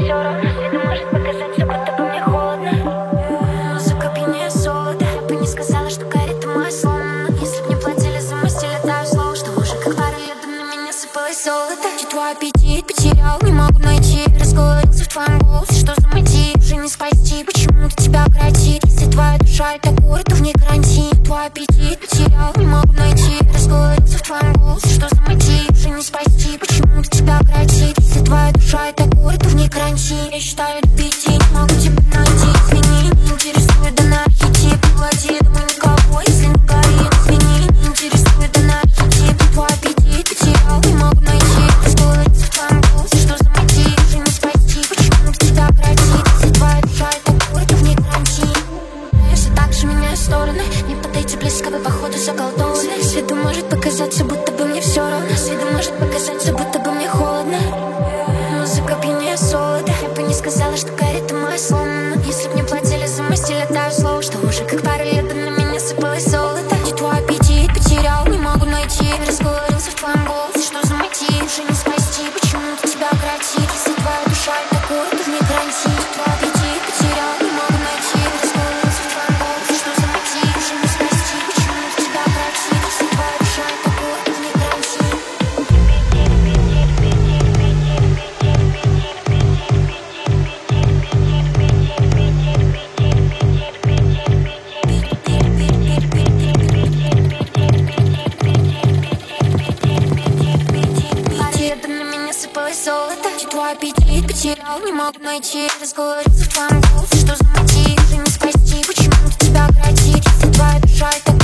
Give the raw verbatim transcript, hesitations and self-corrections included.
все равно. С виду может показаться, будто бы мне холодно. Музыка пьянее золота. Я бы не сказала, что горит моя сломана. Если б не платили за мой стиль, это слово, что уже как пару лет на меня сыпалось золото. Че твой аппетит потерял, не могу найти. Разговорился в твоем голосе, что за мотив? Уже не спасти, почему-то тебя кротит. Если твоя душа это кур, то в ней карантин. Твой аппетит потерял, не могу найти. Разговорился в твоем голосе, что за мотив? Уже не спасти, почему-то тебя кротит. Если твоя душа это кур, то в ней карантин. Я считаю до пяти, не могу тебя найти. Извини, не интересует данный архетип. Не владеет домой никого, если не горит. Извини, не интересует данный архетип. Твой аппетит потерял, не могу найти. Разговорился в твоем голосе, что за мотив? Уже не спасти, почему-то тебя кротит. Если твоя душа это кур, то в ней карантин. Я все так же меняю стороны. Не подойти близко, вы походу заколдованы. С виду может показаться, будто бы мне все равно. С виду может показаться, будто бы мне холодно. Музыка пьянее золота. Я бы не сказала, что горит моя сломана. Если б не платили за мой стиль, это слово, что уже как пару лет на меня сыпалось золото. Где твой аппетит потерял, не могу найти. Разговорился в твоем голосе, что за мотив? Уже не спасти, почему-то тебя кротит. Если твоя душа это кур, то в ней карантин. Твой аппетит потерял, не могу найти. Разговорился в твоем голосе, что за мотив? Уже не спасти, почему-то тебя кротит. Если твоя душа это кур, то в ней карантин. Золото. Где твой аппетит потерял, не могу найти. Разговорился в твоем голосе, что за мотив? Уже не спасти, почему-то тебя кротит. Если твоя душа это